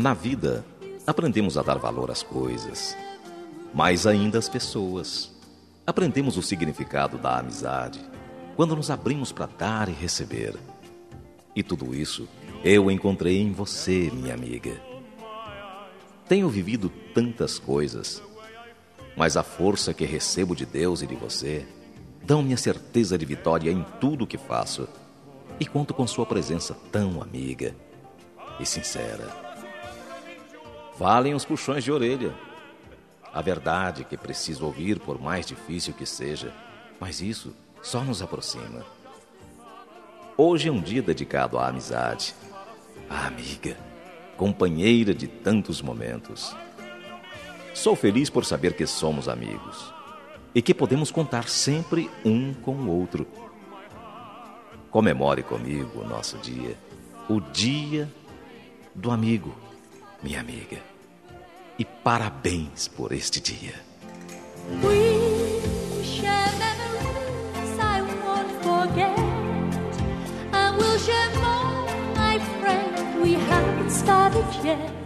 Na vida, aprendemos a dar valor às coisas, mais ainda às pessoas. Aprendemos o significado da amizade quando nos abrimos para dar e receber. E tudo isso eu encontrei em você, minha amiga. Tenho vivido tantas coisas, mas a força que recebo de Deus e de você dão-me a certeza de vitória em tudo o que faço. E conto com sua presença tão amiga e sincera. Valem os puxões de orelha. A verdade que preciso ouvir, por mais difícil que seja, mas isso só nos aproxima. Hoje é um dia dedicado à amizade, à amiga, companheira de tantos momentos. Sou feliz por saber que somos amigos e que podemos contar sempre um com o outro. Comemore comigo o nosso dia, o dia do amigo, minha amiga. E parabéns por este dia. We share memories I won't forget, and we'll share more, my friend. We haven't started yet.